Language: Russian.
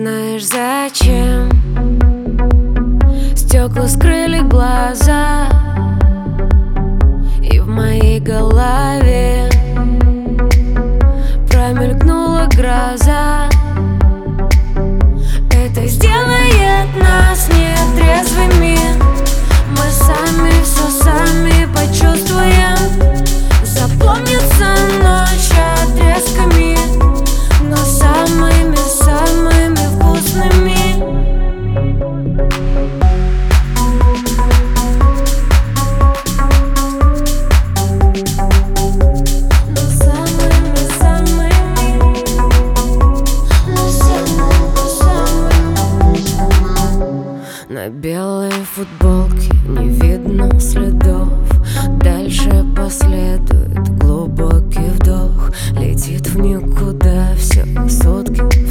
знаешь зачем стекла скрыли глаза, и в моей голове промелькнула гроза. Это сделает нас нетрезвыми. Мы сами все сами почувствуем. Запомнится ночь отрезками, но самыми-самыми вкусными. На белой футболке не видно следов. Дальше последует глубокий вдох. Летит в никуда все сутки